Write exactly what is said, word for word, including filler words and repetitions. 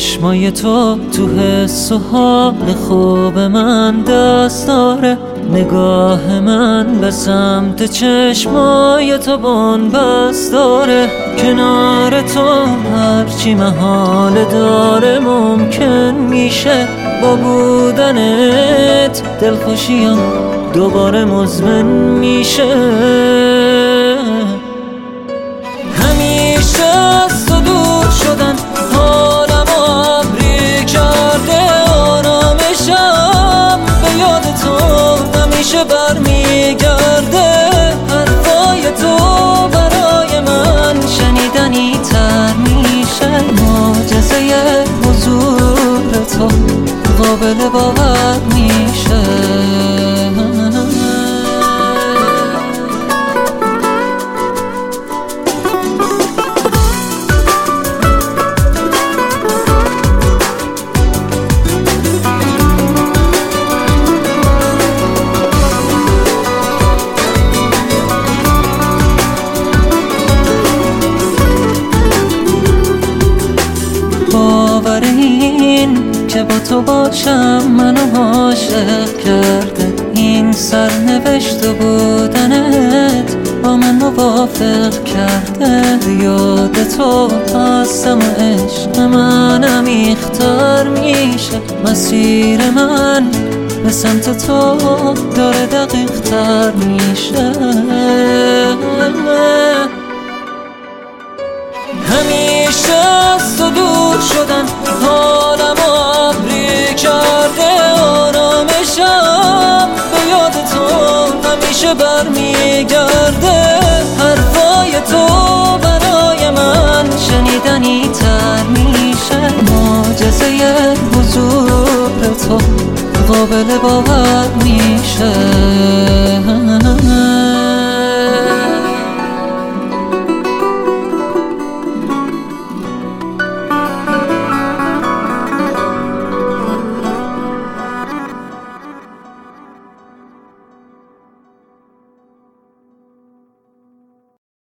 چشمای تو تو حس و حال خوب من دست داره، نگاه من به سمت چشمای تو بن‌بست داره. کنار تو هرچی محال داره ممکن میشه، با بودنت دلخوشیم دوباره مزمن میشه. همیشه از تو دور شدن حالم ابری کرده، آرامشم به یاد تو همیشه برمیگرده. حرفای تو برای من شنیدنی تر میشه، معجزه حضور تو قابل باور میشه. باور این که با تو باشم منو عاشق کرده، این سرنوشت بودنت با من موافق کرده. یاد تو هستم و عشق من عمیق‌تر میشه، مسیر من به سمت تو داره دقیق تر میشه. همیشه از تو دور شدن حالم ابری کرده، آرامشم به یاد تو همیشه برمیگرده.